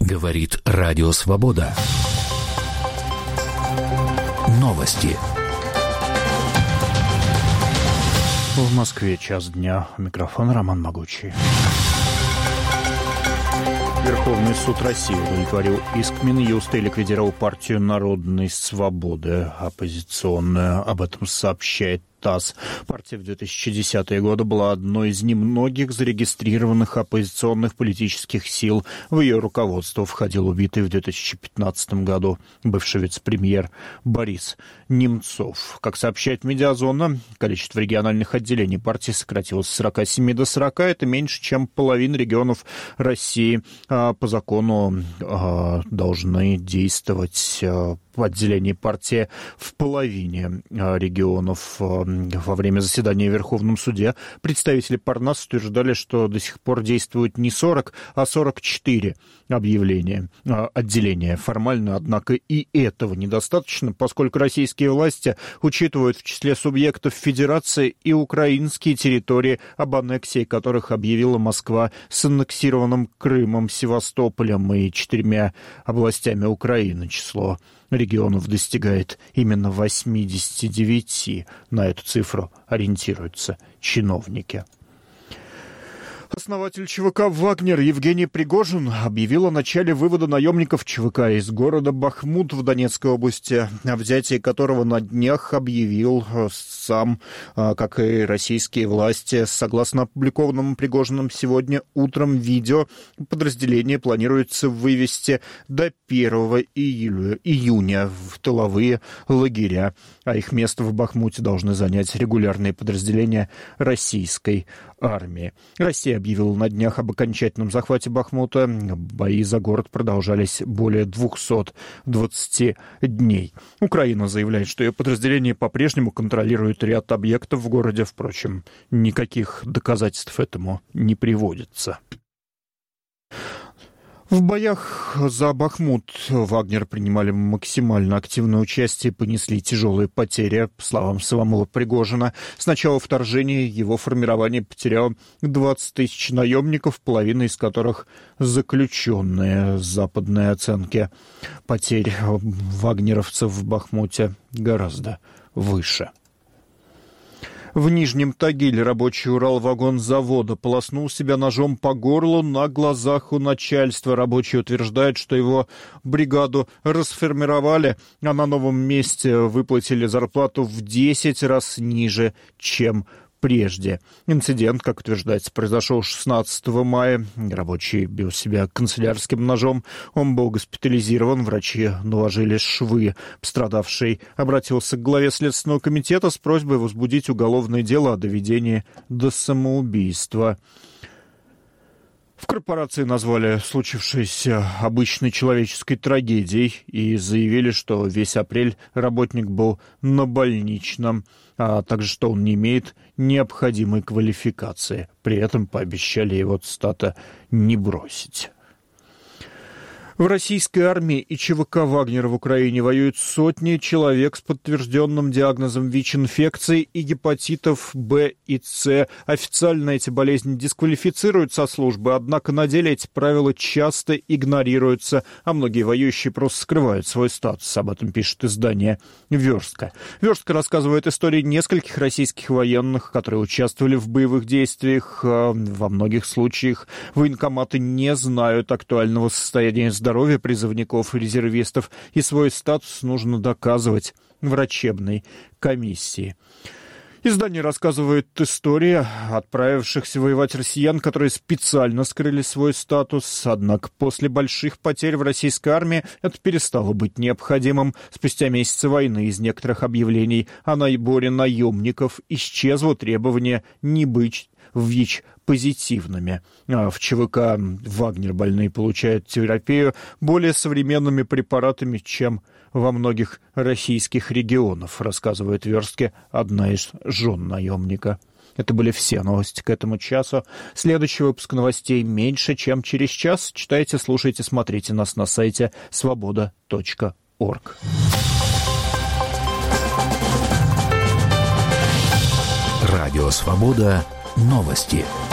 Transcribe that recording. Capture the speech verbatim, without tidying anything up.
Говорит Радио Свобода. Новости. В Москве час дня. Микрофон Роман Могучий. Верховный суд России удовлетворил иск Минюста и ликвидировал партию Народной Свободы, оппозиционную. Об этом сообщает ТАСС. Партия в две тысячи десятые годы была одной из немногих зарегистрированных оппозиционных политических сил. В ее руководство входил убитый в две тысячи пятнадцатом году бывший вице-премьер Борис Немцов. Как сообщает Медиазона, количество региональных отделений партии сократилось с сорока семи до сорока. Это меньше, чем половина регионов России. По закону должны действовать отделение партии в половине регионов. Во время заседания в Верховном суде представители Парнас утверждали, что до сих пор действуют не сорок, а сорок четыре объявления, отделения. Формально, однако, и этого недостаточно, поскольку российские власти учитывают в числе субъектов федерации и украинские территории, об аннексии которых объявила Москва с аннексированным Крымом, Севастополем и четырьмя областями Украины. Число регионов достигает именно восьмидесяти девяти. На эту цифру ориентируются чиновники. Основатель ЧВК «Вагнер» Евгений Пригожин объявил о начале вывода наемников ЧВК из города Бахмут в Донецкой области, о взятии которого на днях объявил сам, как и российские власти. Согласно опубликованному Пригожиным сегодня утром видео, подразделение планируется вывести до первого июня в тыловые лагеря, а их место в Бахмуте должны занять регулярные подразделения российской армии. Россия объявила на днях об окончательном захвате Бахмута. Бои за город продолжались более двухсот двадцати дней. Украина заявляет, что ее подразделение по-прежнему контролирует ряд объектов в городе. Впрочем, никаких доказательств этому не приводится. В боях за Бахмут Вагнер принимали максимально активное участие и понесли тяжелые потери. По словам самого Пригожина, с начала вторжения его формирование потеряло двадцать тысяч наемников, половина из которых заключенные. Западные оценки потерь вагнеровцев в Бахмуте гораздо выше. В Нижнем Тагиле рабочий Уралвагонзавода полоснул себя ножом по горлу на глазах у начальства. Рабочий утверждает, что его бригаду расформировали, а на новом месте выплатили зарплату в десять раз ниже, чем прежде. Инцидент, как утверждается, произошел шестнадцатого мая. Рабочий бил себя канцелярским ножом. Он был госпитализирован. Врачи наложили швы. Пострадавший обратился к главе Следственного комитета с просьбой возбудить уголовное дело о доведении до самоубийства. В корпорации назвали случившееся обычной человеческой трагедией и заявили, что весь апрель работник был на больничном, а также что он не имеет необходимой квалификации. При этом пообещали его цитата «не бросить». В российской армии и ЧВК «Вагнер» в Украине воюют сотни человек с подтвержденным диагнозом ВИЧ-инфекции и гепатитов Б и С. Официально эти болезни дисквалифицируют со службы, однако на деле эти правила часто игнорируются, а многие воюющие просто скрывают свой статус. Об этом пишет издание «Верстка». «Верстка» рассказывает истории нескольких российских военных, которые участвовали в боевых действиях. Во многих случаях военкоматы не знают актуального состояния здоровья здоровья призывников и резервистов, и свой статус нужно доказывать врачебной комиссии. Издание рассказывает истории отправившихся воевать россиян, которые специально скрыли свой статус. Однако после больших потерь в российской армии это перестало быть необходимым. Спустя месяцы войны из некоторых объявлений о наборе наемников исчезло требование не быть ВИЧ-позитивными. А в ЧВК «Вагнер» больные получают терапию более современными препаратами, чем во многих российских регионах, рассказывает Верстке одна из жен наемника. Это были все новости к этому часу. Следующий выпуск новостей меньше, чем через час. Читайте, слушайте, смотрите нас на сайте свобода точка орг. Радио «Свобода». Новости.